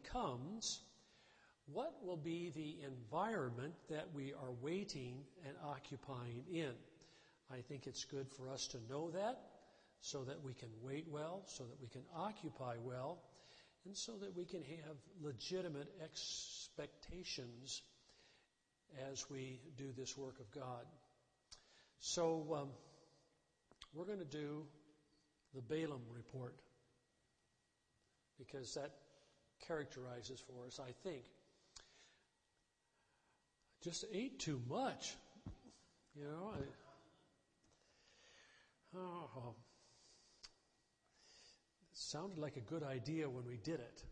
comes, what will be the environment that we are waiting and occupying in? I think it's good for us to know that so that we can wait well, so that we can occupy well, and so that we can have legitimate expectations as we do this work of God. So we're going to do the Balaam report, because that characterizes for us, I think. Just ate too much. You know, it sounded like a good idea when we did it.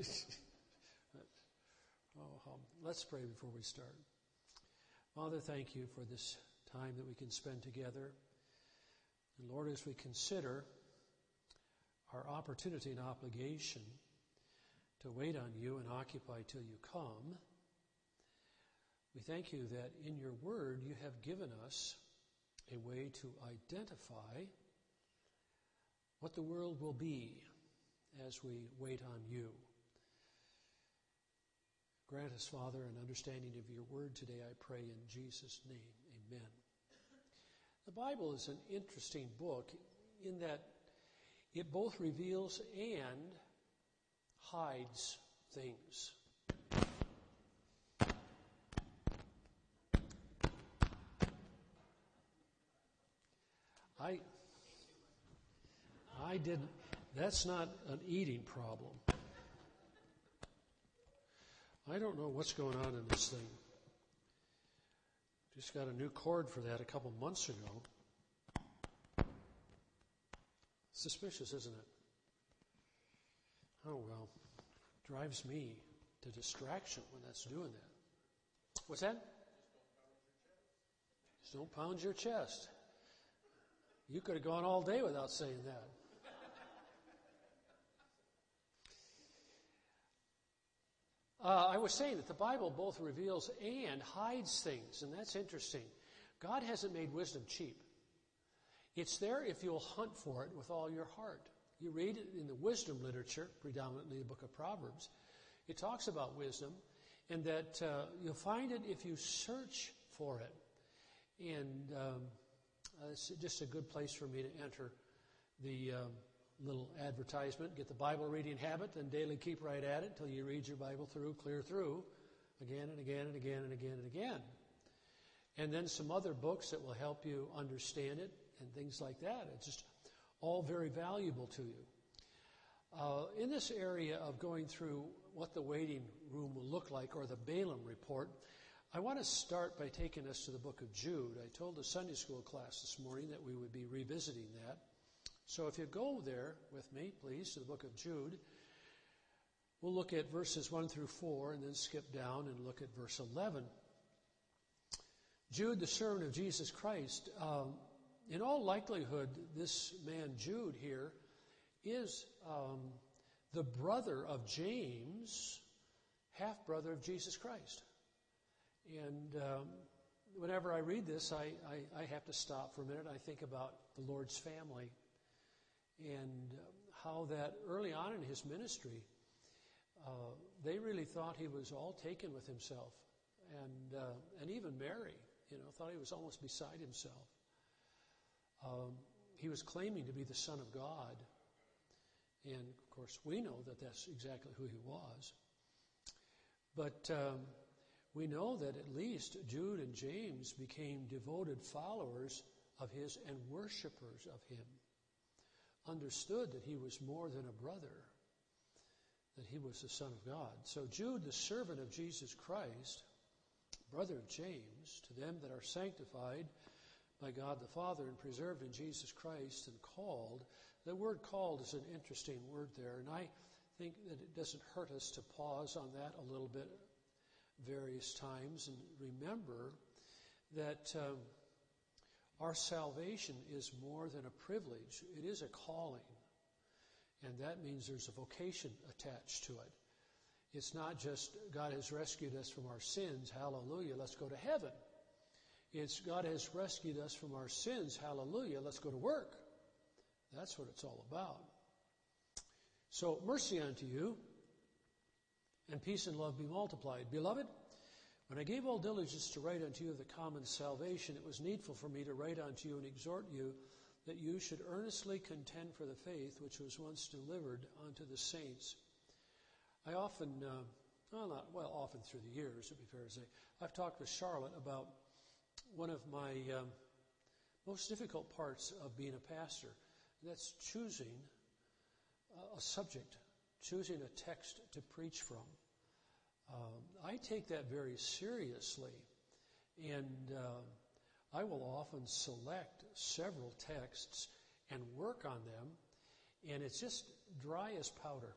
Let's pray before we start. Father, thank you for this time that we can spend together. And Lord, as we consider our opportunity and obligation to wait on you and occupy till you come, we thank you that in your word you have given us a way to identify what the world will be as we wait on you. Grant us, Father, an understanding of your word today, I pray in Jesus' name. Amen. The Bible is an interesting book in that it both reveals and hides things. I didn't. That's not an eating problem. I don't know what's going on in this thing. Just got a new cord for that a couple months ago. Suspicious, isn't it? Oh, well. Drives me to distraction when that's doing that. What's that? Just don't pound your chest. You could have gone all day without saying that. I was saying that the Bible both reveals and hides things, and that's interesting. God hasn't made wisdom cheap. It's there if you'll hunt for it with all your heart. You read it in the wisdom literature, predominantly the book of Proverbs. It talks about wisdom, and that you'll find it if you search for it. And it's just a good place for me to enter the little advertisement. Get the Bible reading habit and daily keep right at it until you read your Bible through, clear through, again and again and again and again and again. And then some other books that will help you understand it and things like that. It's just all very valuable to you. In this area of going through what the waiting room will look like, or the Balaam report, I want to start by taking us to the book of Jude. I told the Sunday school class this morning that we would be revisiting that. So if you go there with me, please, to the book of Jude, we'll look at verses 1 through 4 and then skip down and look at verse 11. Jude, the servant of Jesus Christ, in all likelihood, this man Jude here is the brother of James, half-brother of Jesus Christ. And whenever I read this, I have to stop for a minute. I think about the Lord's family and how that early on in his ministry, they really thought he was all taken with himself. And even Mary, thought he was almost beside himself. He was claiming to be the Son of God. And, of course, we know that that's exactly who he was. But we know that at least Jude and James became devoted followers of his and worshipers of him. Understood that he was more than a brother, that he was the Son of God. So Jude, the servant of Jesus Christ, brother of James, to them that are sanctified by God the Father and preserved in Jesus Christ and called. The word called is an interesting word there, and I think that it doesn't hurt us to pause on that a little bit various times and remember that our salvation is more than a privilege. It is a calling, and that means there's a vocation attached to it. It's not just God has rescued us from our sins, hallelujah, let's go to heaven. It's God has rescued us from our sins, hallelujah, let's go to work. That's what it's all about. So, mercy unto you, and peace and love be multiplied. Beloved, when I gave all diligence to write unto you of the common salvation, it was needful for me to write unto you and exhort you that you should earnestly contend for the faith which was once delivered unto the saints. I often, often through the years, it'd be fair to say, I've talked with Charlotte about one of my most difficult parts of being a pastor. And that's choosing a subject, choosing a text to preach from. I take that very seriously, and I will often select several texts and work on them, and it's just dry as powder.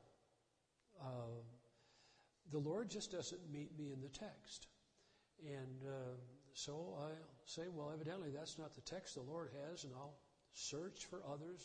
The Lord just doesn't meet me in the text. And so I'll say, well, evidently that's not the text the Lord has, and I'll search for others.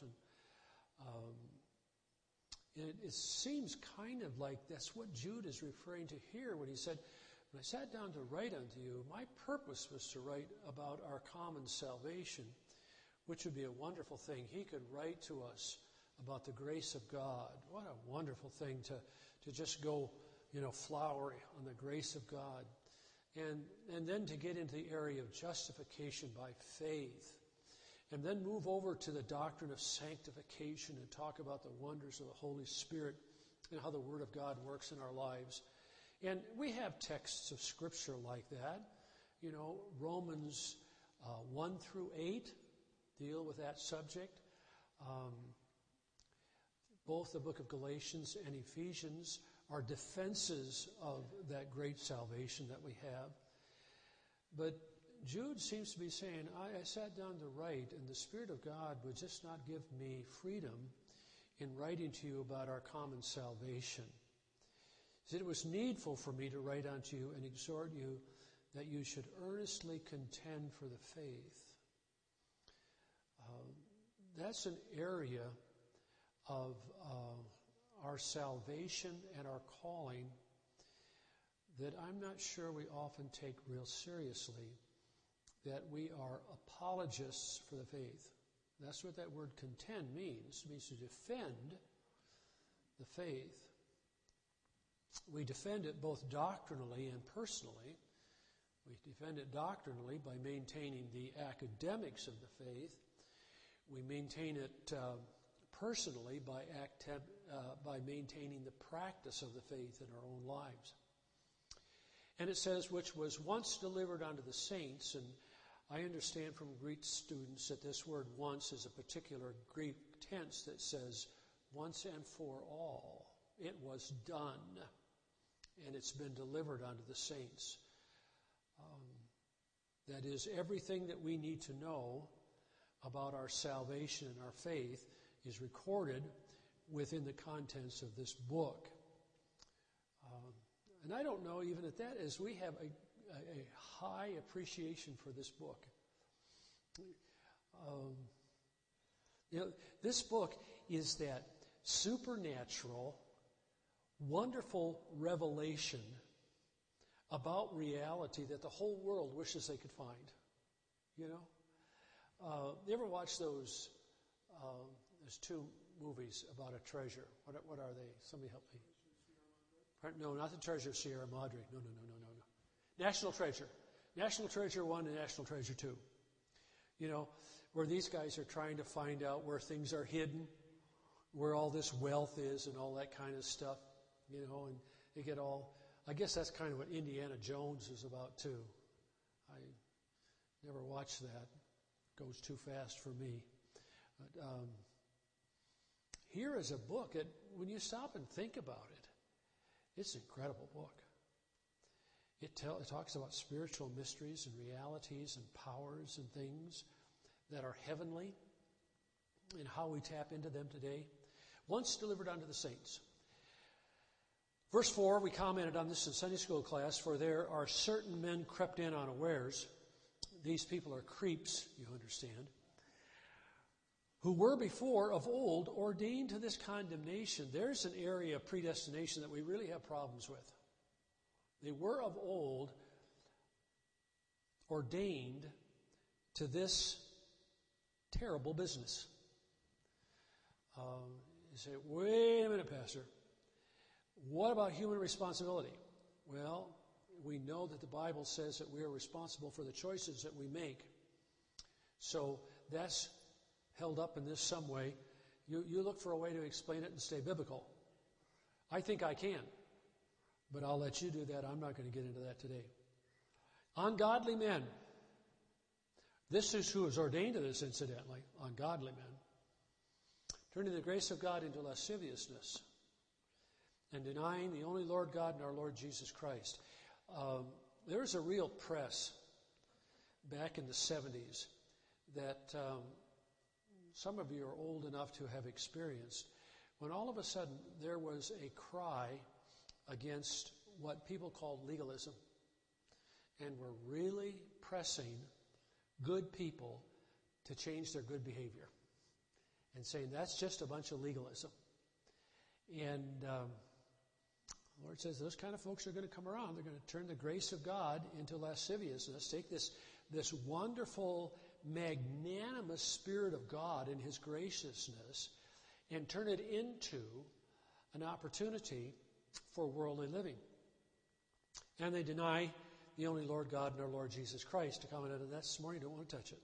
And it seems kind of like that's what Jude is referring to here when he said, when I sat down to write unto you, my purpose was to write about our common salvation, which would be a wonderful thing. He could write to us about the grace of God. What a wonderful thing to just go, flowery on the grace of God. And then to get into the area of justification by faith. And then move over to the doctrine of sanctification and talk about the wonders of the Holy Spirit and how the Word of God works in our lives. And we have texts of Scripture like that. Romans 1 through 8 deal with that subject. Both the book of Galatians and Ephesians are defenses of that great salvation that we have. But Jude seems to be saying, I sat down to write, and the Spirit of God would just not give me freedom in writing to you about our common salvation. He said, it was needful for me to write unto you and exhort you that you should earnestly contend for the faith. That's an area of our salvation and our calling that I'm not sure we often take real seriously, that we are apologists for the faith. That's what that word contend means. It means to defend the faith. We defend it both doctrinally and personally. We defend it doctrinally by maintaining the academics of the faith. We maintain it personally by maintaining the practice of the faith in our own lives. And it says, which was once delivered unto the saints, and I understand from Greek students that this word once is a particular Greek tense that says once and for all. It was done, and it's been delivered unto the saints. That is, everything that we need to know about our salvation and our faith is recorded within the contents of this book. And I don't know even at that, as we have a high appreciation for this book. This book is that supernatural, wonderful revelation about reality that the whole world wishes they could find. You ever watch those? There's two movies about a treasure. What are they? Somebody help me. No, not the Treasure of Sierra Madre. No. National Treasure. National Treasure 1 and National Treasure 2. Where these guys are trying to find out where things are hidden, where all this wealth is and all that kind of stuff. And they get all... I guess that's kind of what Indiana Jones is about too. I never watched that. It goes too fast for me. But here is a book that, when you stop and think about it, it's an incredible book. It talks about spiritual mysteries and realities and powers and things that are heavenly and how we tap into them today. Once delivered unto the saints. Verse 4, we commented on this in Sunday school class, for there are certain men crept in unawares. These people are creeps, you understand, who were before of old ordained to this condemnation. There's an area of predestination that we really have problems with. They were of old ordained to this terrible business. You say, wait a minute, Pastor. What about human responsibility? Well, we know that the Bible says that we are responsible for the choices that we make. So that's held up in this some way. You look for a way to explain it and stay biblical. I think I can, but I'll let you do that. I'm not going to get into that today. Ungodly men. This is who is ordained to this, incidentally. Ungodly men. Turning the grace of God into lasciviousness and denying the only Lord God and our Lord Jesus Christ. There was a real press back in the 70s that some of you are old enough to have experienced, when all of a sudden there was a cry against what people called legalism, and were really pressing good people to change their good behavior and saying that's just a bunch of legalism. And the Lord says those kind of folks are going to come around. They're going to turn the grace of God into lasciviousness, take this wonderful, magnanimous Spirit of God and His graciousness and turn it into an opportunity for worldly living. And they deny the only Lord God and our Lord Jesus Christ. To comment on that this morning, don't want to touch it.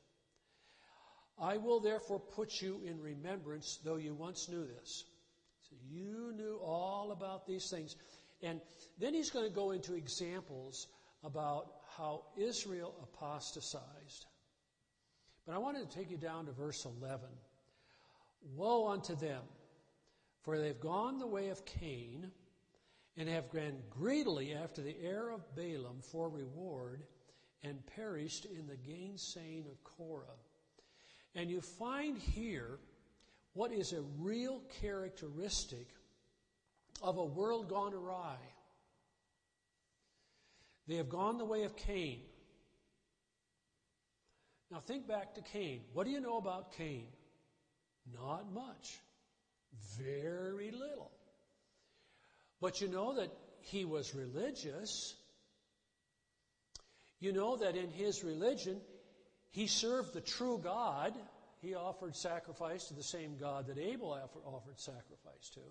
I will therefore put you in remembrance, though you once knew this. So you knew all about these things. And then he's going to go into examples about how Israel apostatized. But I wanted to take you down to verse 11. Woe unto them, for they have gone the way of Cain, and have gone greedily after the heir of Balaam for reward, and perished in the gainsaying of Korah. And you find here what is a real characteristic of a world gone awry. They have gone the way of Cain. Now think back to Cain. What do you know about Cain? Not much. Very little. But you know that he was religious. You know that in his religion, he served the true God. He offered sacrifice to the same God that Abel offered sacrifice to.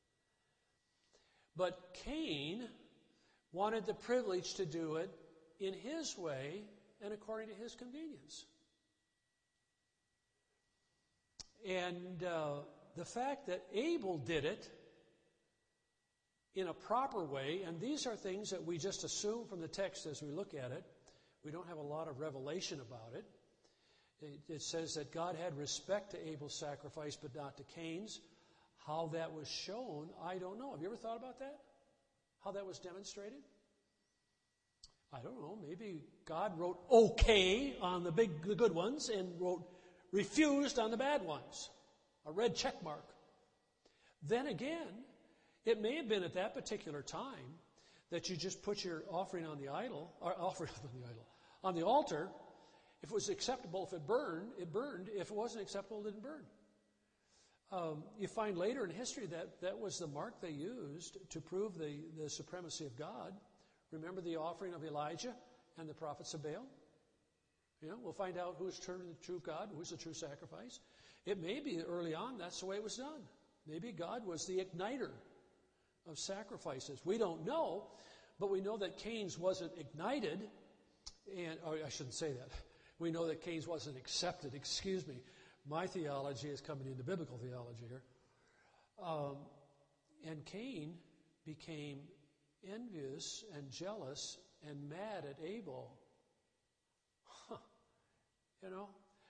But Cain wanted the privilege to do it in his way and according to his convenience. And the fact that Abel did it in a proper way, and these are things that we just assume from the text as we look at it. We don't have a lot of revelation about it. It says that God had respect to Abel's sacrifice, but not to Cain's. How that was shown, I don't know. Have you ever thought about that? How that was demonstrated? I don't know. Maybe God wrote okay on the good ones and wrote refused on the bad ones. A red check mark. Then again, it may have been at that particular time that you just put your offering on the idol, or offering on the altar. If it was acceptable, if it burned, it burned. If it wasn't acceptable, it didn't burn. You find later in history that was the mark they used to prove the supremacy of God. Remember the offering of Elijah and the prophets of Baal? You know, we'll find out who's turned to the true God, who's the true sacrifice. It may be that early on that's the way it was done. Maybe God was the igniter of sacrifices. We don't know, but we know that Cain's wasn't ignited, or I shouldn't say that. We know that Cain's wasn't accepted. Excuse me. My theology is coming into biblical theology here. And Cain became envious and jealous and mad at Abel. You know,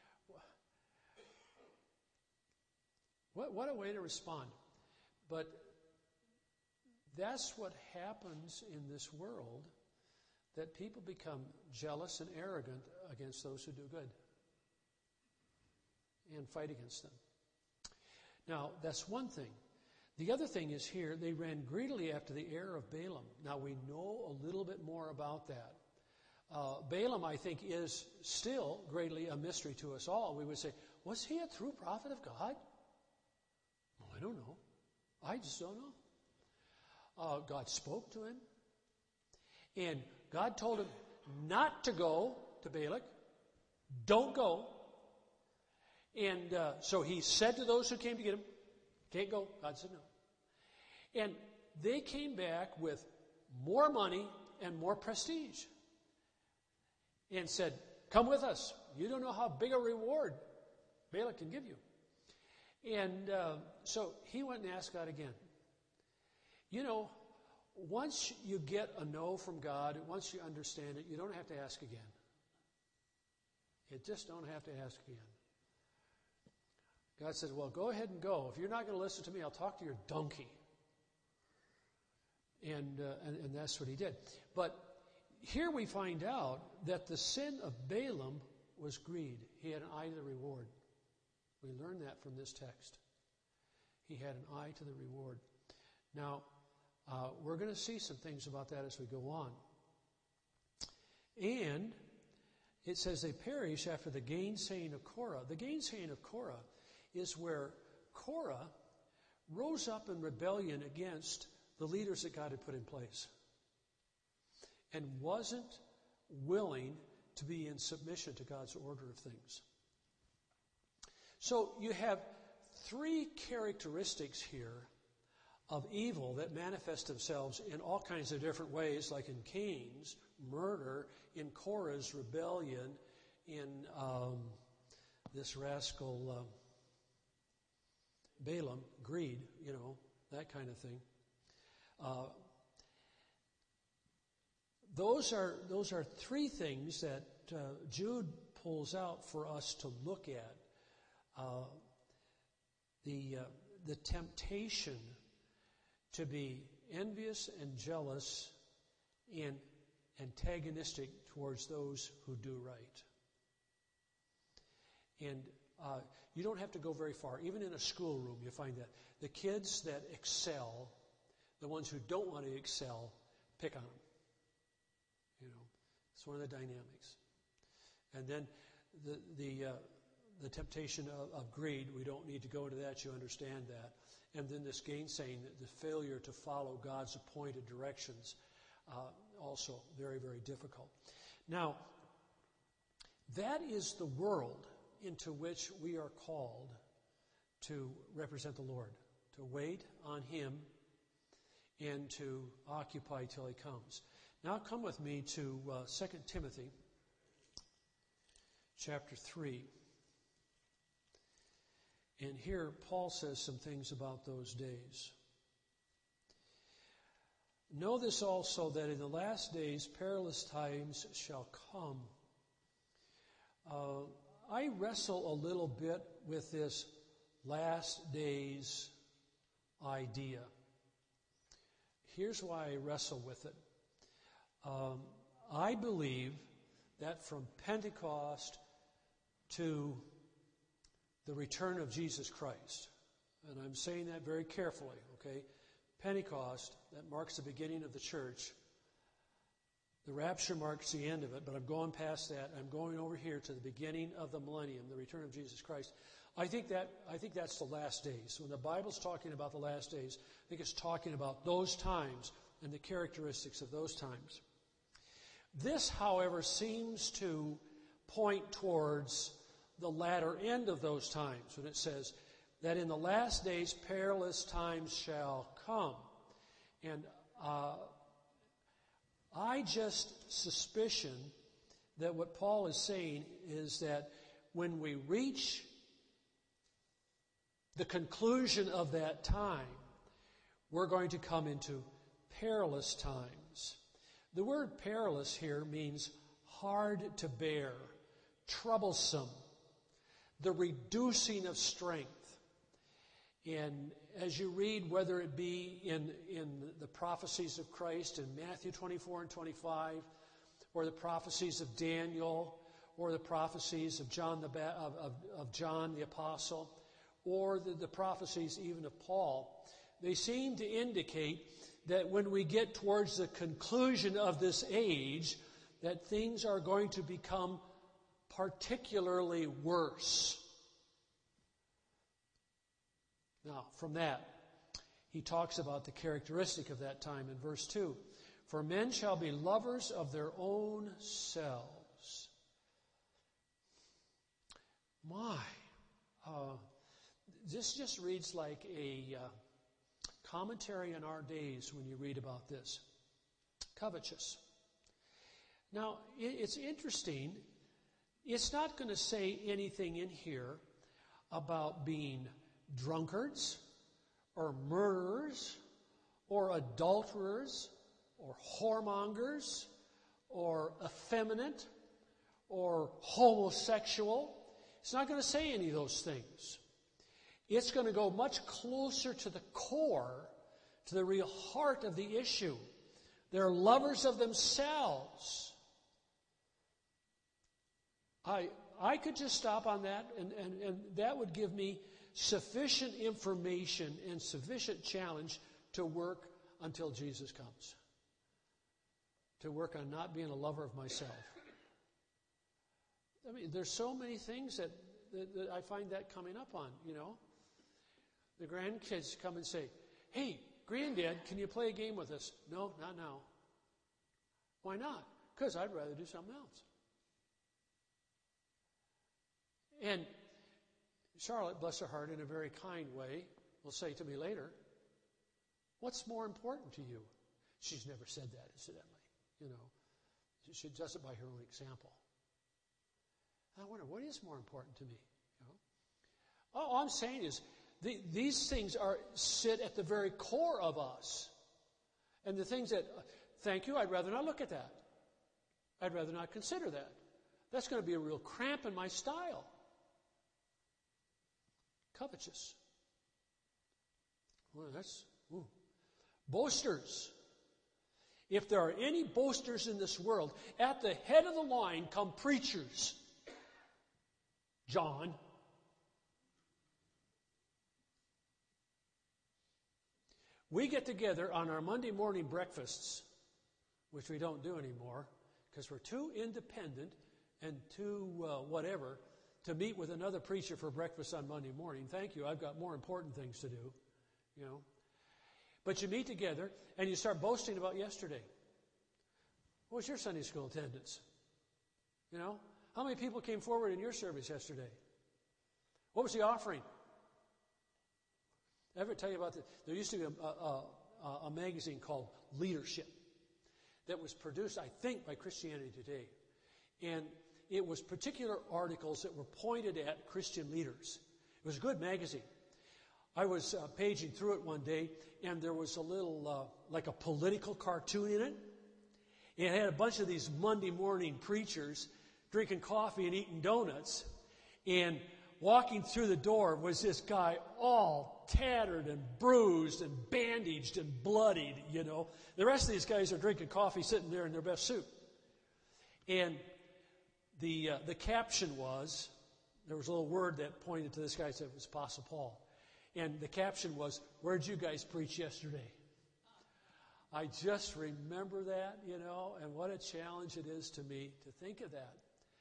what a way to respond. But that's what happens in this world, that people become jealous and arrogant against those who do good and fight against them. Now, that's one thing. The other thing is here, they ran greedily after the heir of Balaam. Now, we know a little bit more about that. Balaam, I think, is still greatly a mystery to us all. We would say, was he a true prophet of God? Well, I don't know. I just don't know. God spoke to him. And God told him not to go to Balak. Don't go. And so he said to those who came to get him, can't go. God said no. And they came back with more money and more prestige and said, come with us. You don't know how big a reward Balak can give you. And so he went and asked God again. You know, once you get a no from God, once you understand it, you don't have to ask again. You just don't have to ask again. God said, well, go ahead and go. If you're not going to listen to me, I'll talk to your donkey. And that's what he did. But here we find out that the sin of Balaam was greed. He had an eye to the reward. We learn that from this text. He had an eye to the reward. Now, we're going to see some things about that as we go on. And it says they perish after the gainsaying of Korah. The gainsaying of Korah is where Korah rose up in rebellion against the leaders that God had put in place and wasn't willing to be in submission to God's order of things. So you have three characteristics here of evil that manifest themselves in all kinds of different ways, like in Cain's murder, in Korah's rebellion, in this rascal Balaam, greed, that kind of thing. Those are three things that Jude pulls out for us to look at. The temptation to be envious and jealous and antagonistic towards those who do right. And you don't have to go very far. Even in a schoolroom, you find that. The kids that excel, the ones who don't want to excel, pick on them. It's one of the dynamics. And then the temptation of greed, we don't need to go into that, you understand that. And then this gainsaying, the failure to follow God's appointed directions, also very, very difficult. Now, that is the world into which we are called to represent the Lord, to wait on Him and to occupy till He comes. Now come with me to 2 Timothy chapter 3. And here Paul says some things about those days. Know this also, that in the last days perilous times shall come. I wrestle a little bit with this last days idea. Here's why I wrestle with it. I believe that from Pentecost to the return of Jesus Christ, and I'm saying that very carefully, okay? Pentecost, that marks the beginning of the church. The rapture marks the end of it, but I'm going past that. I'm going over here to the beginning of the millennium, the return of Jesus Christ. I think that's the last days. When the Bible's talking about the last days, I think it's talking about those times and the characteristics of those times. This, however, seems to point towards the latter end of those times when it says that in the last days perilous times shall come. And I just suspicion that what Paul is saying is that when we reach the conclusion of that time, we're going to come into perilous times. The word perilous here means hard to bear, troublesome, the reducing of strength. And as you read, whether it be in the prophecies of Christ in Matthew 24 and 25, or the prophecies of Daniel, or the prophecies of John the Apostle, or the prophecies even of Paul, they seem to indicate that when we get towards the conclusion of this age, that things are going to become particularly worse. Now, from that, he talks about the characteristic of that time in verse 2. For men shall be lovers of their own selves. This just reads like a commentary in our days when you read about this. Covetous. Now, it's interesting. It's not going to say anything in here about being drunkards or murderers or adulterers or whoremongers or effeminate or homosexual. It's not going to say any of those things. It's going to go much closer to the core, to the real heart of the issue. They're lovers of themselves. I could just stop on that, and that would give me sufficient information and sufficient challenge to work until Jesus comes. To work on not being a lover of myself. I mean, there's so many things that I find that coming up on, you know. The grandkids come and say, "Hey, Granddad, can you play a game with us?" "No, not now." "Why not?" "Because I'd rather do something else." And Charlotte, bless her heart, in a very kind way, will say to me later, "What's more important to you?" She's never said that, incidentally. You know, she does it by her own example. And I wonder, what is more important to me? You know? All I'm saying is, these things sit at the very core of us. And the things that, thank you, I'd rather not look at that. I'd rather not consider that. That's going to be a real cramp in my style. Covetous. Well, boasters. If there are any boasters in this world, at the head of the line come preachers. John. We get together on our Monday morning breakfasts, which we don't do anymore, because we're too independent and too whatever to meet with another preacher for breakfast on Monday morning. Thank you, I've got more important things to do, you know. But you meet together and you start boasting about yesterday. What was your Sunday school attendance? You know, how many people came forward in your service yesterday? What was the offering? Ever tell you about this? There used to be a magazine called Leadership that was produced, I think, by Christianity Today. And it was particular articles that were pointed at Christian leaders. It was a good magazine. I was paging through it one day, and there was a little, like a political cartoon in it. It had a bunch of these Monday morning preachers drinking coffee and eating donuts. And walking through the door was this guy all tattered and bruised and bandaged and bloodied, you know. The rest of these guys are drinking coffee, sitting there in their best suit. And the caption was, there was a little word that pointed to this guy, said it was Apostle Paul. And the caption was, "Where'd you guys preach yesterday?" I just remember that, you know, and what a challenge it is to me to think of that.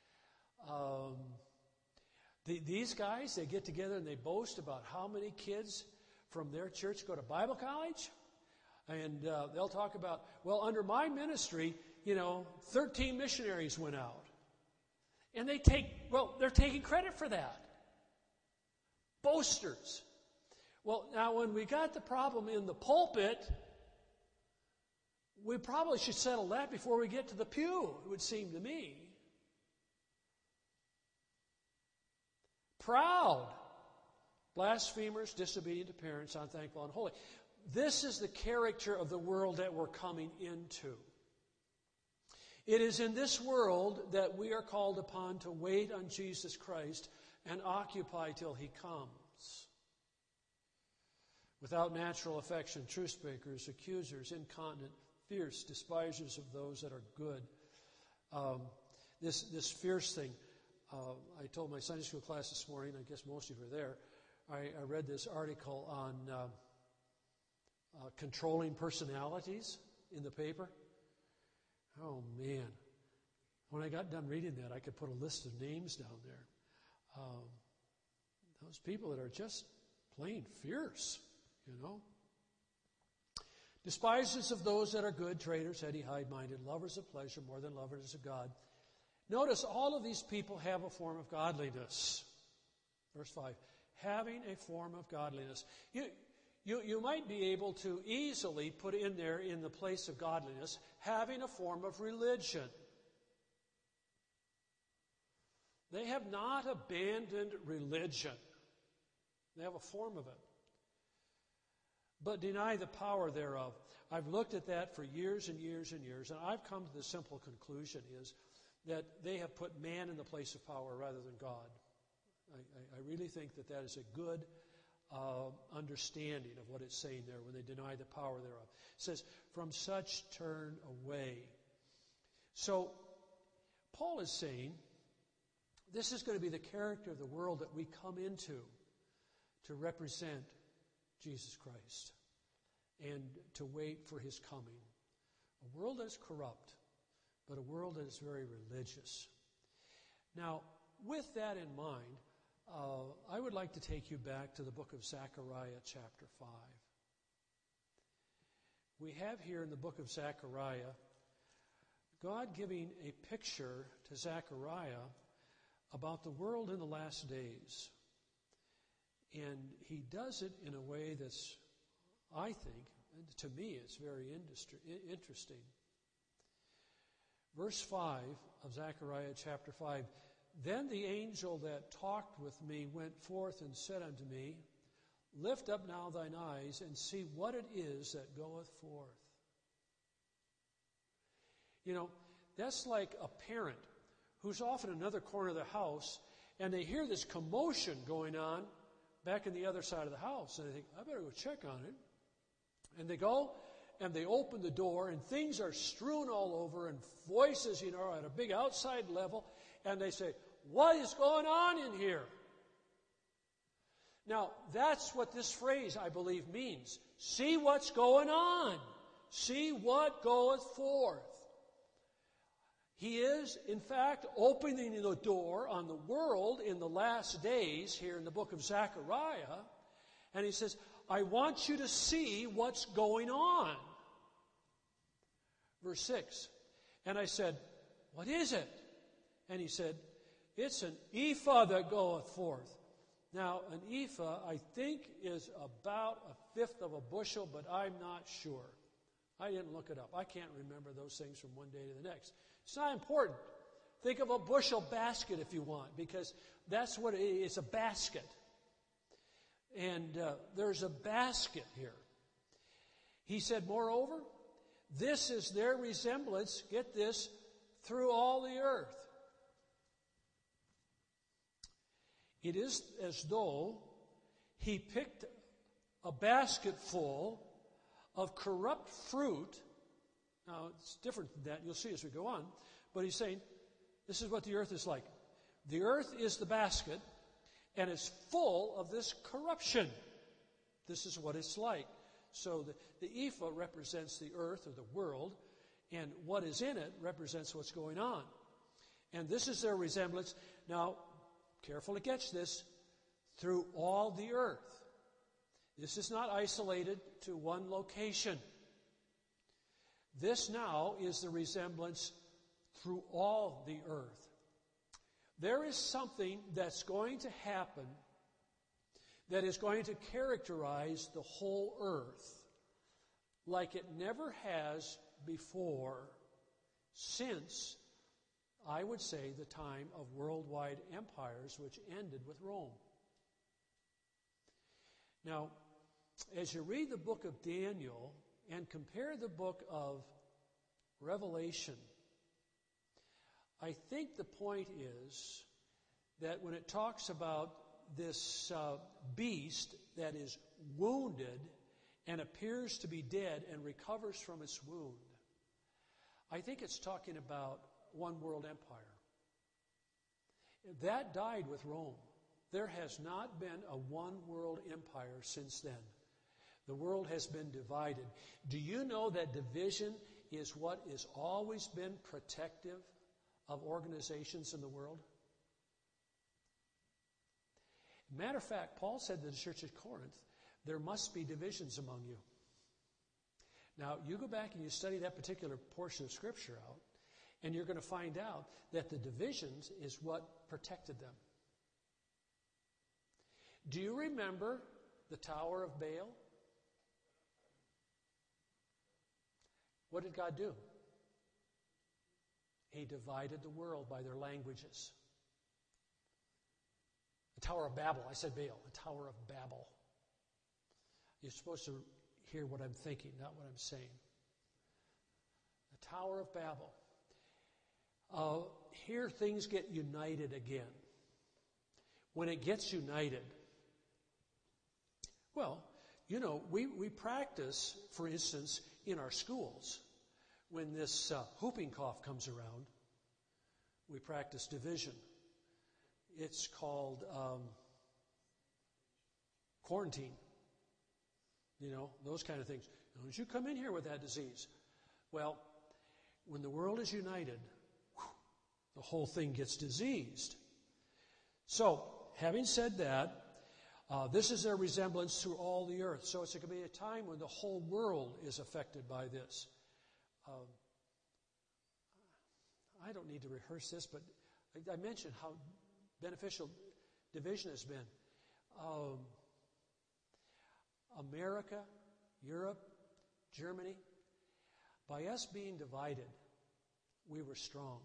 These guys, they get together and they boast about how many kids from their church go to Bible college. And they'll talk about, well, under my ministry, you know, 13 missionaries went out. And they're taking credit for that. Boasters. Well, now when we got the problem in the pulpit, we probably should settle that before we get to the pew, it would seem to me. Proud. Blasphemers, disobedient to parents, unthankful, unholy. This is the character of the world that we're coming into. It is in this world that we are called upon to wait on Jesus Christ and occupy till He comes. Without natural affection, truce breakers, accusers, incontinent, fierce, despisers of those that are good. This fierce thing, I told my Sunday school class this morning, I guess most of you were there, I read this article on controlling personalities in the paper. Oh, man. When I got done reading that, I could put a list of names down there. Those people that are just plain fierce, you know. Despisers of those that are good, traitors, heady, high-minded, lovers of pleasure more than lovers of God. Notice all of these people have a form of godliness. Verse 5, having a form of godliness. You might be able to easily put in there, in the place of godliness, having a form of religion. They have not abandoned religion. They have a form of it, but deny the power thereof. I've looked at that for years and years and years, and I've come to the simple conclusion is that they have put man in the place of power rather than God. I really think that is a good understanding of what it's saying there when they deny the power thereof. It says, from such turn away. So, Paul is saying, this is going to be the character of the world that we come into to represent Jesus Christ and to wait for His coming. A world that is corrupt, but a world that is very religious. Now, with that in mind, I would like to take you back to the book of Zechariah chapter 5. We have here in the book of Zechariah, God giving a picture to Zechariah about the world in the last days. And He does it in a way that's, I think, and to me it's very interesting. Verse 5 of Zechariah chapter 5, then the angel that talked with me went forth and said unto me, lift up now thine eyes and see what it is that goeth forth. You know, that's like a parent who's off in another corner of the house, and they hear this commotion going on back in the other side of the house, and they think, I better go check on it. And they go, and they open the door, and things are strewn all over, and voices, at a big outside level, and they say, what is going on in here? Now, that's what this phrase, I believe, means. See what's going on. See what goeth forth. He is, in fact, opening the door on the world in the last days here in the book of Zechariah. And He says, I want you to see what's going on. Verse 6, and I said, what is it? And He said, it's an ephah that goeth forth. Now, an ephah, I think, is about a fifth of a bushel, but I'm not sure. I didn't look it up. I can't remember those things from one day to the next. It's not important. Think of a bushel basket if you want, because that's what it is. It's a basket. And there's a basket here. He said, moreover, this is their resemblance, get this, through all the earth. It is as though He picked a basket full of corrupt fruit. Now, it's different than that. You'll see as we go on. But He's saying, this is what the earth is like. The earth is the basket, and it's full of this corruption. This is what it's like. So the ephah represents the earth or the world, and what is in it represents what's going on. And this is their resemblance. Now, careful to catch this, through all the earth. This is not isolated to one location. This now is the resemblance through all the earth. There is something that's going to happen that is going to characterize the whole earth like it never has before since, I would say, the time of worldwide empires, which ended with Rome. Now, as you read the book of Daniel and compare the book of Revelation, I think the point is that when it talks about this beast that is wounded and appears to be dead and recovers from its wound, I think it's talking about one world empire. That died with Rome. There has not been a one world empire since then. The world has been divided. Do you know that division is what has always been protective of organizations in the world? Matter of fact, Paul said to the church at Corinth, there must be divisions among you. Now, you go back and you study that particular portion of Scripture out, and you're going to find out that the divisions is what protected them. Do you remember the Tower of Babel? What did God do? He divided the world by their languages. The Tower of Babel. I said Baal. The Tower of Babel. You're supposed to hear what I'm thinking, not what I'm saying. The Tower of Babel. Here things get united again. When it gets united, well, you know, we practice, for instance, in our schools, when this whooping cough comes around, we practice division. It's called quarantine. You know, those kind of things. Don't you come in here with that disease. Well, when the world is united, the whole thing gets diseased. So, having said that, this is their resemblance through all the earth. So it's going to be a time when the whole world is affected by this. I don't need to rehearse this, but I mentioned how beneficial division has been. America, Europe, Germany, by us being divided, we were strong.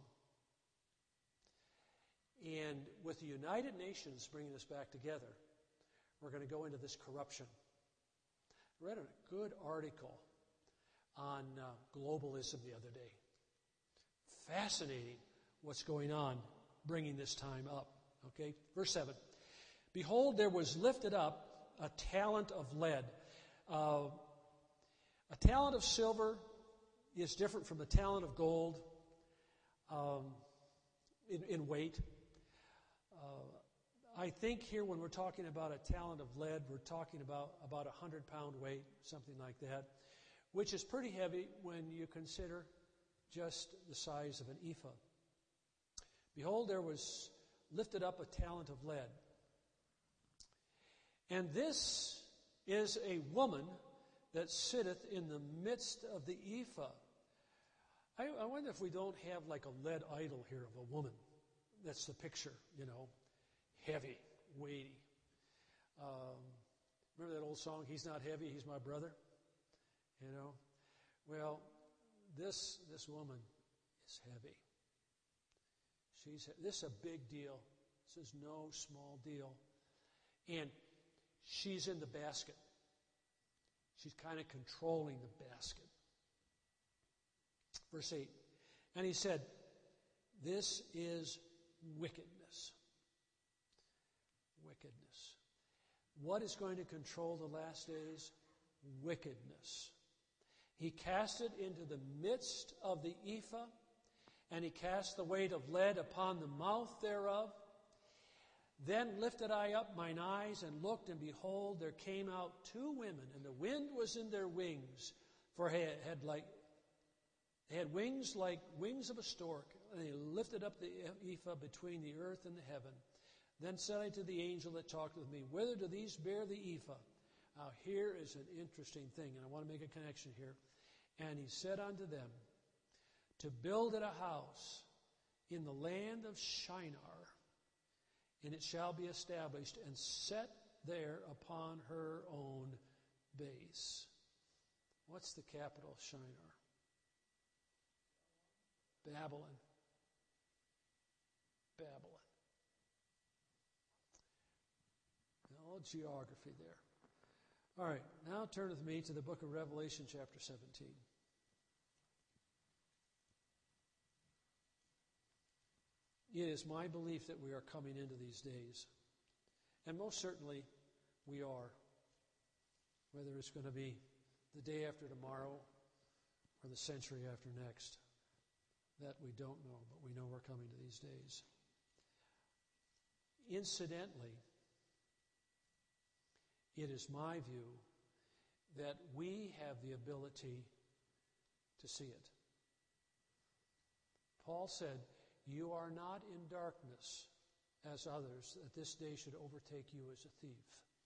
And with the United Nations bringing us back together, we're going to go into this corruption. I read a good article on globalism the other day. Fascinating what's going on, bringing this time up. Okay, verse 7. Behold, there was lifted up a talent of lead. A talent of silver is different from a talent of gold in weight. I think here when we're talking about a talent of lead, we're talking about a 100-pound weight, something like that, which is pretty heavy when you consider just the size of an ephah. Behold, there was lifted up a talent of lead. And this is a woman that sitteth in the midst of the ephah. I wonder if we don't have like a lead idol here of a woman. That's the picture, you know. Heavy, weighty. Remember that old song, He's Not Heavy, He's My Brother? You know? Well, this woman is heavy. This is a big deal. This is no small deal. And she's in the basket. She's kind of controlling the basket. Verse 8. And he said, this is wickedness. Wickedness. What is going to control the last days? Wickedness. He cast it into the midst of the ephah, and he cast the weight of lead upon the mouth thereof. Then lifted I up mine eyes and looked, and behold, there came out two women, and the wind was in their wings, for they had wings like wings of a stork, and they lifted up the ephah between the earth and the heaven. Then said I to the angel that talked with me, whither do these bear the ephah? Now here is an interesting thing, and I want to make a connection here. And he said unto them, to build it a house in the land of Shinar, and it shall be established and set there upon her own base. What's the capital of Shinar? Babylon. Babylon. All geography there. All right, now turn with me to the book of Revelation, chapter 17. It is my belief that we are coming into these days. And most certainly, we are. Whether it's going to be the day after tomorrow or the century after next, that we don't know, but we know we're coming to these days. Incidentally, it is my view that we have the ability to see it. Paul said, you are not in darkness as others, that this day should overtake you as a thief.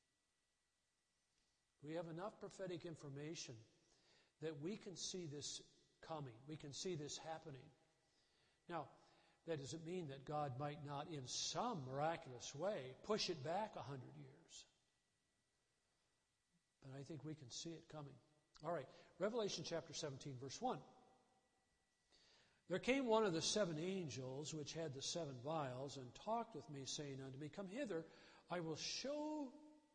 We have enough prophetic information that we can see this coming. We can see this happening. Now, that doesn't mean that God might not, in some miraculous way, push it back 100 years. But I think we can see it coming. All right, Revelation chapter 17, verse 1. There came one of the 7 angels which had the 7 vials, and talked with me, saying unto me, Come hither, I will show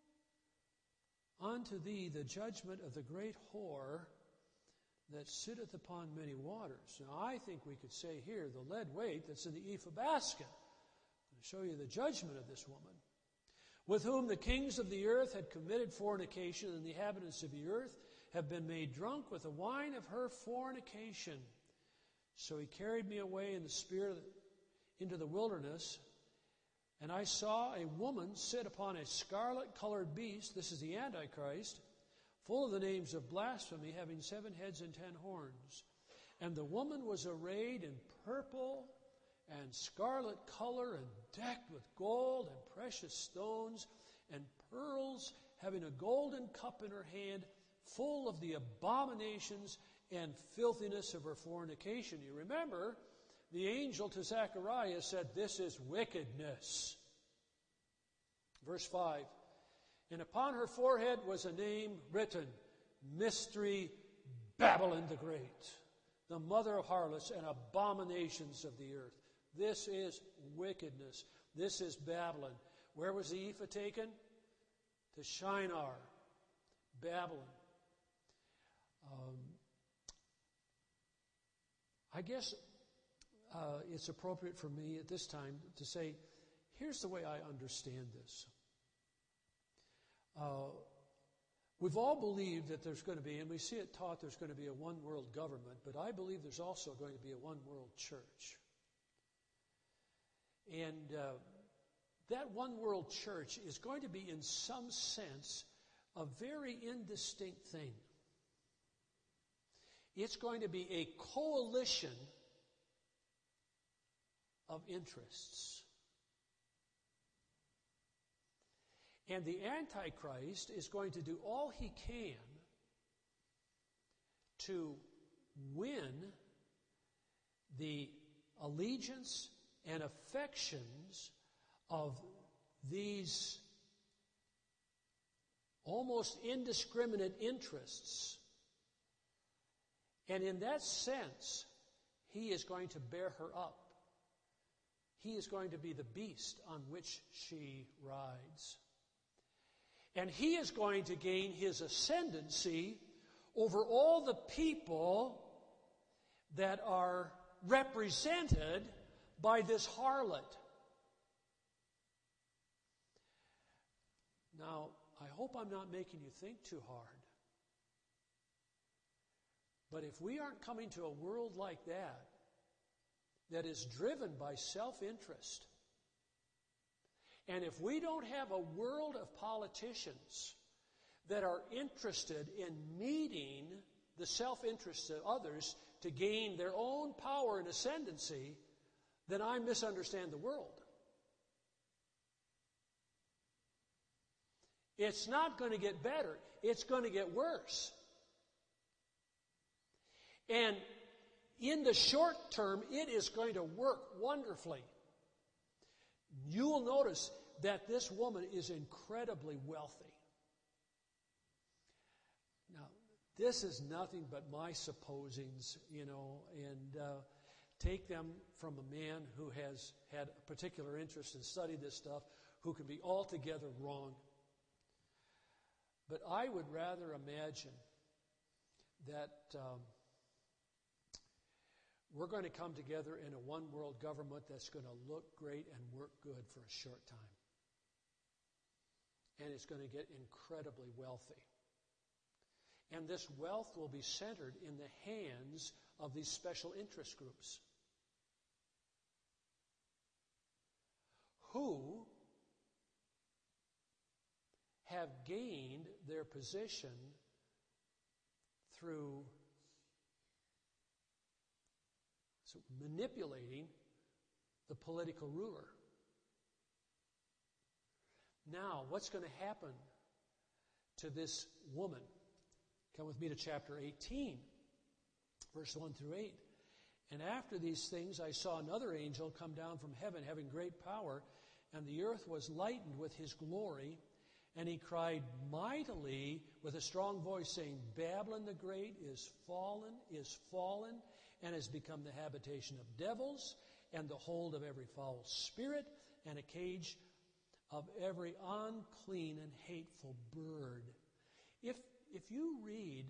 unto thee the judgment of the great whore that sitteth upon many waters. Now I think we could say here the lead weight that's in the ephah basket. I'm going to show you the judgment of this woman, with whom the kings of the earth had committed fornication, and the inhabitants of the earth have been made drunk with the wine of her fornication. So he carried me away in the spirit into the wilderness, and I saw a woman sit upon a scarlet-colored beast. This is the Antichrist, full of the names of blasphemy, having 7 heads and 10 horns. And the woman was arrayed in purple and scarlet color, and decked with gold and precious stones and pearls, having a golden cup in her hand, full of the abominations and filthiness of her fornication. You remember, the angel to Zechariah said, This is wickedness. Verse 5, And upon her forehead was a name written, Mystery Babylon the Great, the mother of harlots and abominations of the earth. This is wickedness. This is Babylon. Where was the ephah taken? To Shinar, Babylon. I guess it's appropriate for me at this time to say, here's the way I understand this. We've all believed that there's going to be, and we see it taught, there's going to be a one-world government, but I believe there's also going to be a one-world church. And that one-world church is going to be, in some sense, a very indistinct thing. It's going to be a coalition of interests. And the Antichrist is going to do all he can to win the allegiance and affections of these almost indiscriminate interests. And in that sense, he is going to bear her up. He is going to be the beast on which she rides. And he is going to gain his ascendancy over all the people that are represented by this harlot. Now, I hope I'm not making you think too hard. But if we aren't coming to a world like that, that is driven by self-interest, and if we don't have a world of politicians that are interested in meeting the self-interest of others to gain their own power and ascendancy, then I misunderstand the world. It's not going to get better. It's going to get worse. And in the short term, it is going to work wonderfully. You will notice that this woman is incredibly wealthy. Now, this is nothing but my supposings, and take them from a man who has had a particular interest and studied this stuff, who can be altogether wrong. But I would rather imagine that we're going to come together in a one-world government that's going to look great and work good for a short time. And it's going to get incredibly wealthy. And this wealth will be centered in the hands of these special interest groups who have gained their position through manipulating the political ruler. Now, what's going to happen to this woman? Come with me to chapter 18, verse 1 through 8. And after these things I saw another angel come down from heaven, having great power, and the earth was lightened with his glory. And he cried mightily with a strong voice, saying, Babylon the Great is fallen, and has become the habitation of devils, and the hold of every foul spirit, and a cage of every unclean and hateful bird. If you read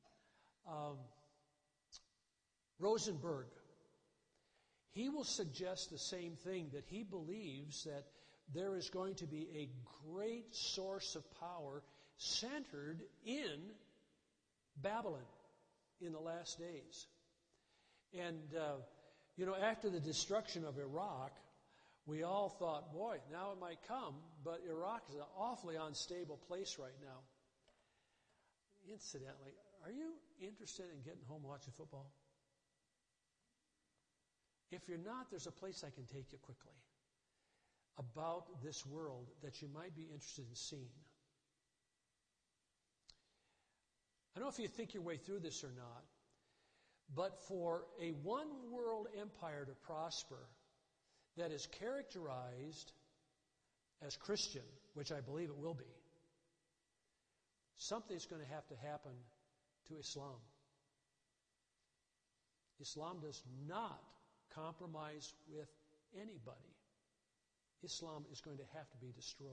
Rosenberg, he will suggest the same thing, that he believes that there is going to be a great source of power centered in Babylon in the last days. And, after the destruction of Iraq, we all thought, boy, now it might come, but Iraq is an awfully unstable place right now. Incidentally, are you interested in getting home watching football? If you're not, there's a place I can take you quickly about this world that you might be interested in seeing. I don't know if you think your way through this or not, but for a one-world empire to prosper that is characterized as Christian, which I believe it will be, something's going to have to happen to Islam. Islam does not compromise with anybody. Islam is going to have to be destroyed.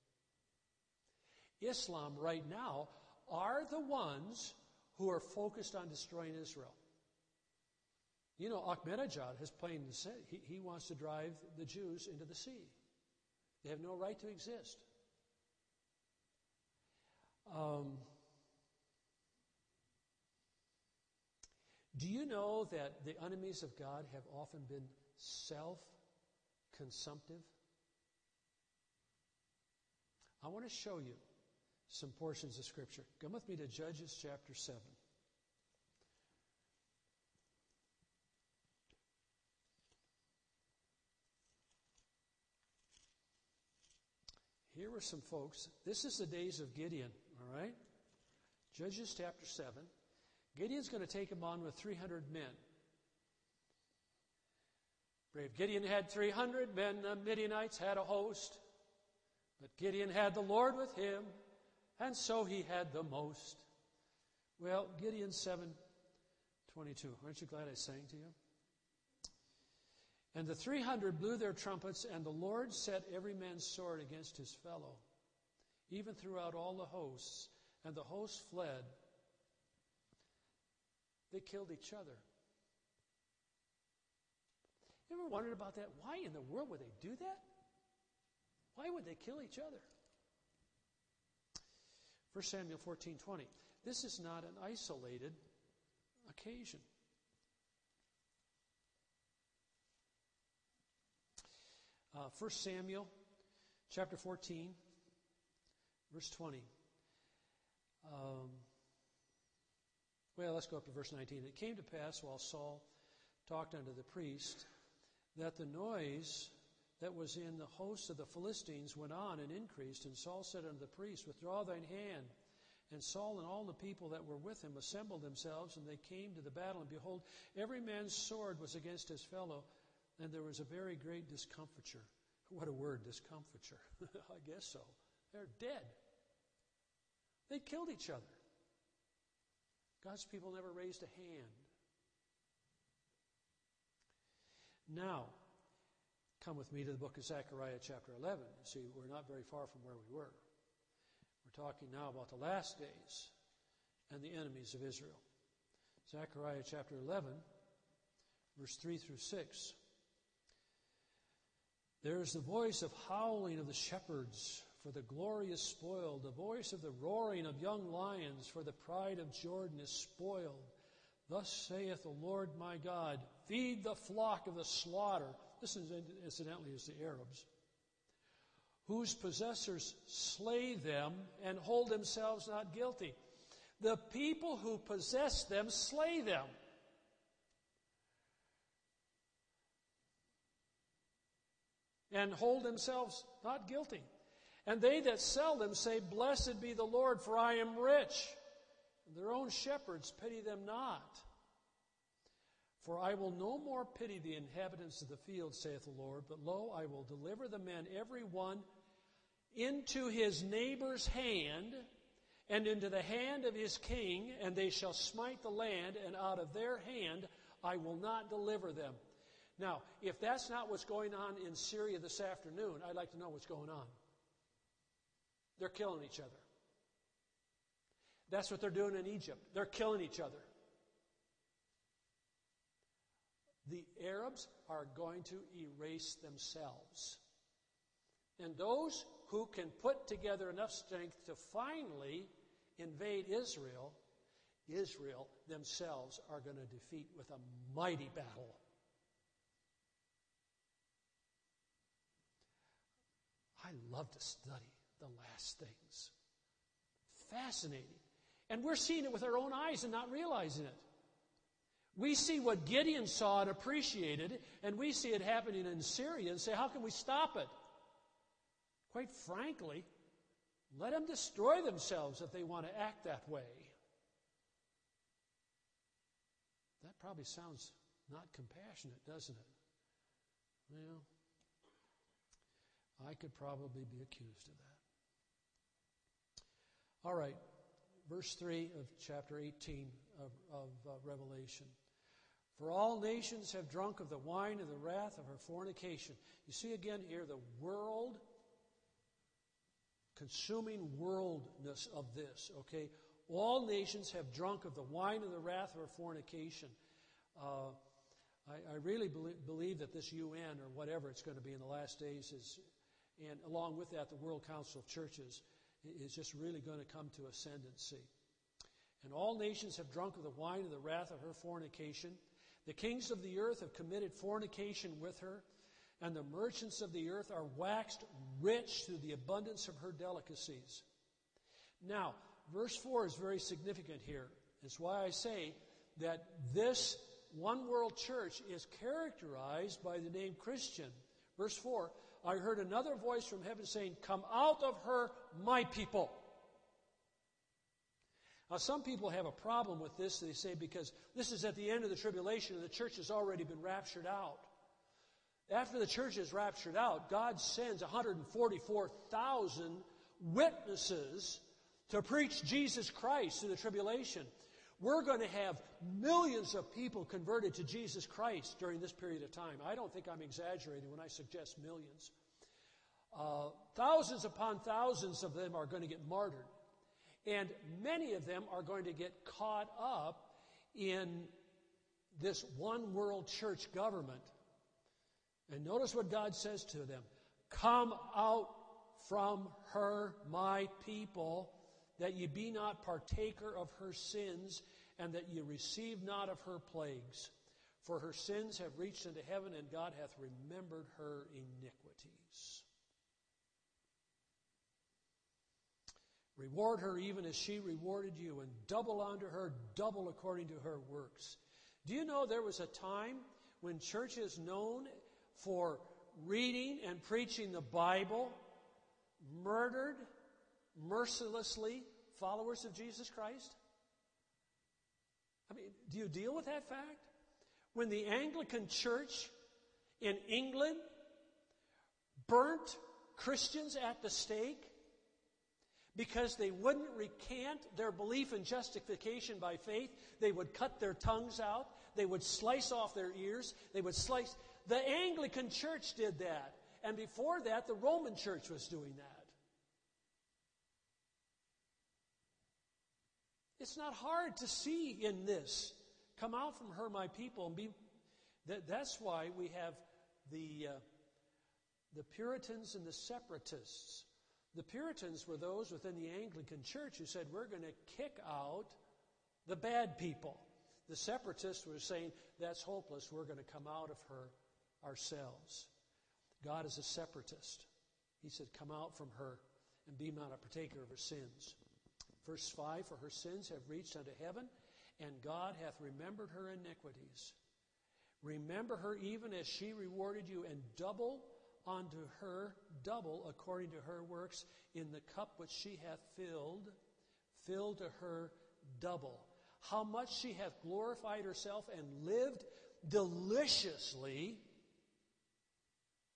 Islam right now are the ones who are focused on destroying Israel. You know, Ahmadinejad has plainly said he wants to drive the Jews into the sea. They have no right to exist. Do you know that the enemies of God have often been self-consumptive? I want to show you some portions of Scripture. Come with me to Judges chapter 7. Here were some folks. This is the days of Gideon, all right? Judges chapter 7. Gideon's going to take him on with 300 men. Brave Gideon had 300 men. The Midianites had a host. But Gideon had the Lord with him, and so he had the most. Well, Gideon 7:22. Aren't you glad I sang to you? And the 300 blew their trumpets, and the Lord set every man's sword against his fellow, even throughout all the hosts. And the hosts fled. They killed each other. You ever wondered about that? Why in the world would they do that? Why would they kill each other? 1 Samuel 14:20. This is not an isolated occasion. 1 Samuel chapter 14, verse 20. Let's go up to verse 19. It came to pass while Saul talked unto the priest that the noise that was in the host of the Philistines went on and increased. And Saul said unto the priest, Withdraw thine hand. And Saul and all the people that were with him assembled themselves, and they came to the battle. And behold, every man's sword was against his fellow, and there was a very great discomfiture. What a word, discomfiture. I guess so. They're dead. They killed each other. God's people never raised a hand. Now, come with me to the book of Zechariah chapter 11. You see, we're not very far from where we were. We're talking now about the last days and the enemies of Israel. Zechariah chapter 11, verse 3 through 6. There is the voice of howling of the shepherds, for the glory is spoiled, the voice of the roaring of young lions, for the pride of Jordan is spoiled. Thus saith the Lord my God, Feed the flock of the slaughter. This incidentally is the Arabs, whose possessors slay them and hold themselves not guilty. The people who possess them slay them. And hold themselves not guilty. And they that sell them say, Blessed be the Lord, for I am rich. And their own shepherds pity them not. For I will no more pity the inhabitants of the field, saith the Lord, but lo, I will deliver the men every one into his neighbor's hand, and into the hand of his king, and they shall smite the land, and out of their hand I will not deliver them. Now, if that's not what's going on in Syria this afternoon, I'd like to know what's going on. They're killing each other. That's what they're doing in Egypt. They're killing each other. The Arabs are going to erase themselves. And those who can put together enough strength to finally invade Israel, Israel themselves are going to defeat with a mighty battle. I love to study the last things. Fascinating. And we're seeing it with our own eyes and not realizing it. We see what Gideon saw and appreciated, and we see it happening in Syria and say, how can we stop it? Quite frankly, let them destroy themselves if they want to act that way. That probably sounds not compassionate, doesn't it? Well, I could probably be accused of that. All right, verse 3 of chapter 18 of Revelation. For all nations have drunk of the wine of the wrath of her fornication. You see again here the world, consuming worldness of this, okay? All nations have drunk of the wine of the wrath of her fornication. I really believe that this UN, or whatever it's going to be in the last days, is, and along with that, the World Council of Churches, is just really going to come to ascendancy. And all nations have drunk of the wine of the wrath of her fornication. The kings of the earth have committed fornication with her, and the merchants of the earth are waxed rich through the abundance of her delicacies. Now, verse 4 is very significant here. It's why I say that this one world church is characterized by the name Christian. Verse 4, I heard another voice from heaven saying, come out of her, my people. Now, some people have a problem with this, they say, because this is at the end of the tribulation and the church has already been raptured out. After the church is raptured out, God sends 144,000 witnesses to preach Jesus Christ through the tribulation. We're going to have millions of people converted to Jesus Christ during this period of time. I don't think I'm exaggerating when I suggest millions. Thousands upon thousands of them are going to get martyred. And many of them are going to get caught up in this one world church government. And notice what God says to them. Come out from her, my people, that ye be not partaker of her sins, and that ye receive not of her plagues. For her sins have reached unto heaven, and God hath remembered her iniquities. Reward her even as she rewarded you, and double unto her, double according to her works. Do you know there was a time when churches known for reading and preaching the Bible murdered mercilessly followers of Jesus Christ? I mean, do you deal with that fact? When the Anglican Church in England burnt Christians at the stake because they wouldn't recant their belief in justification by faith, they would cut their tongues out, they would slice off their ears, they would slice. The Anglican Church did that. And before that, the Roman Church was doing that. It's not hard to see in this. Come out from her, my people, and be. That's why we have the Puritans and the Separatists. The Puritans were those within the Anglican Church who said, we're going to kick out the bad people. The Separatists were saying, that's hopeless, we're going to come out of her ourselves. God is a separatist. He said, come out from her and be not a partaker of her sins. Verse 5, for her sins have reached unto heaven, and God hath remembered her iniquities. Remember her even as she rewarded you, and double unto her, double according to her works, in the cup which she hath filled to her double. How much she hath glorified herself and lived deliciously,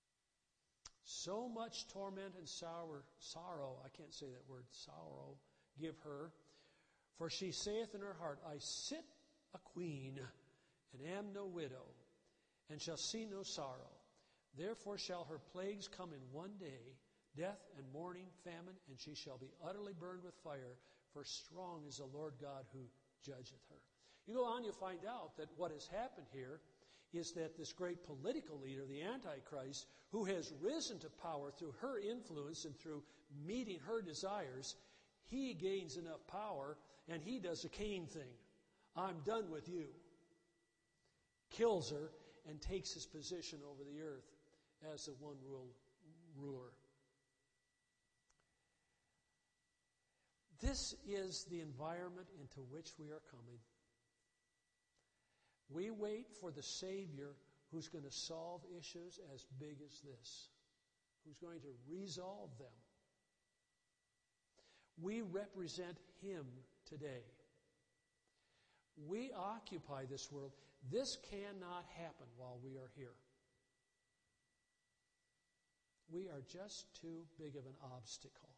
so much torment and sorrow, I can't say that word, sorrow, give her. For she saith in her heart, I sit a queen, and am no widow, and shall see no sorrow. Therefore shall her plagues come in one day, death and mourning, famine, and she shall be utterly burned with fire, for strong is the Lord God who judgeth her. You go on, you find out that what has happened here is that this great political leader, the Antichrist, who has risen to power through her influence and through meeting her desires, he gains enough power and he does a Cain thing. I'm done with you. Kills her and takes his position over the earth as the one ruler. This is the environment into which we are coming. We wait for the Savior who's going to solve issues as big as this, who's going to resolve them. We represent Him today. We occupy this world. This cannot happen while we are here. We are just too big of an obstacle.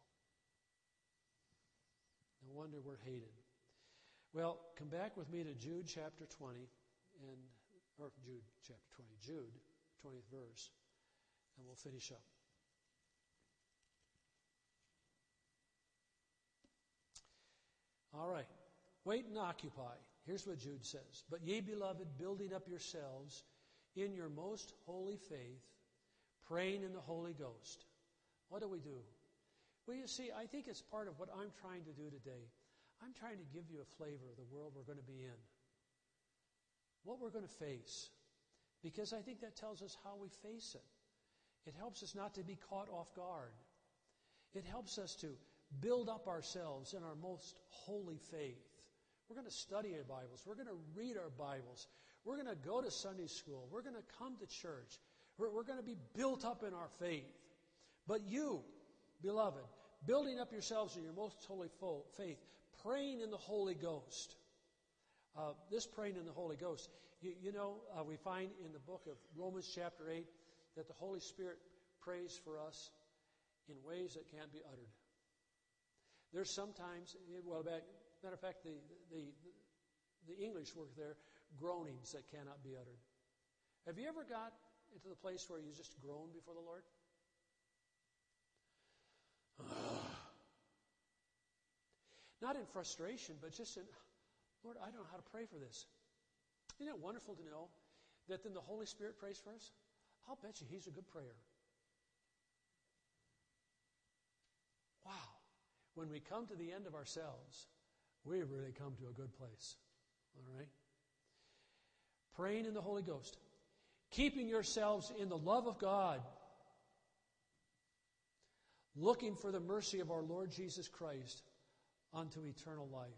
No wonder we're hated. Well, come back with me to Jude chapter 20, or Jude chapter 20, Jude, 20th verse, and we'll finish up. All right. Wait and occupy. Here's what Jude says. But ye, beloved, building up yourselves in your most holy faith, praying in the Holy Ghost. What do? Well, you see, I think it's part of what I'm trying to do today. I'm trying to give you a flavor of the world we're going to be in. What we're going to face. Because I think that tells us how we face it. It helps us not to be caught off guard. It helps us to build up ourselves in our most holy faith. We're going to study our Bibles. We're going to read our Bibles. We're going to go to Sunday school. We're going to come to church. We're going to be built up in our faith. But you, beloved, building up yourselves in your most holy faith, praying in the Holy Ghost. This praying in the Holy Ghost, we find in the book of Romans chapter 8 that the Holy Spirit prays for us in ways that can't be uttered. There's sometimes, matter of fact, the English word there, groanings that cannot be uttered. Have you ever got into the place where you just groan before the Lord? Not in frustration, but just in, Lord, I don't know how to pray for this. Isn't it wonderful to know that then the Holy Spirit prays for us? I'll bet you He's a good prayer. Wow. When we come to the end of ourselves, we really come to a good place. All right? Praying in the Holy Ghost. Keeping yourselves in the love of God. Looking for the mercy of our Lord Jesus Christ unto eternal life.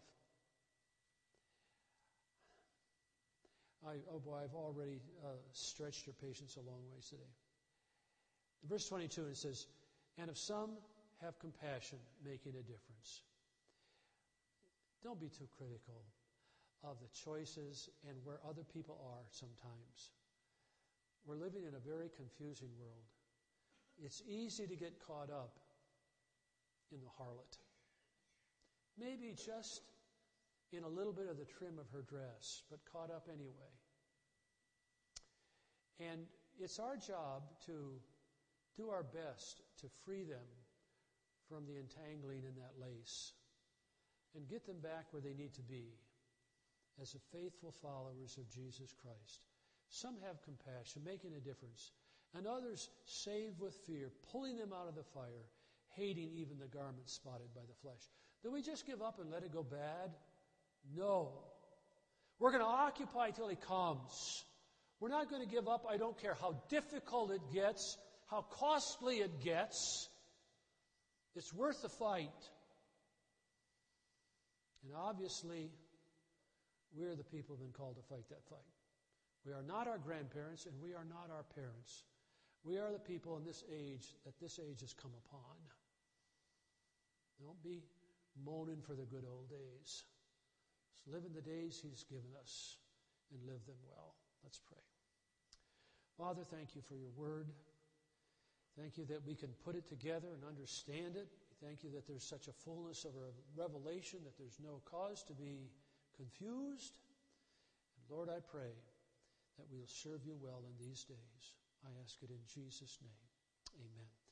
I've already stretched your patience a long ways today. In verse 22 it says, and if some have compassion, making a difference. Don't be too critical of the choices and where other people are sometimes. We're living in a very confusing world. It's easy to get caught up in the harlot. Maybe just in a little bit of the trim of her dress, but caught up anyway. And it's our job to do our best to free them from the entangling in that lace and get them back where they need to be as the faithful followers of Jesus Christ. Some have compassion, making a difference, and others save with fear, pulling them out of the fire, hating even the garment spotted by the flesh. Do we just give up and let it go bad? No. We're going to occupy till He comes. We're not going to give up. I don't care how difficult it gets, how costly it gets. It's worth the fight. And obviously, we're the people who have been called to fight that fight. We are not our grandparents, and we are not our parents. We are the people in this age that this age has come upon. Don't be moaning for the good old days. Let's live in the days He's given us and live them well. Let's pray. Father, thank You for Your word. Thank You that we can put it together and understand it. We Thank you that there's such a fullness of revelation that there's no cause to be confused. And Lord, I pray that we'll serve you well in these days. I ask it in Jesus' name. Amen.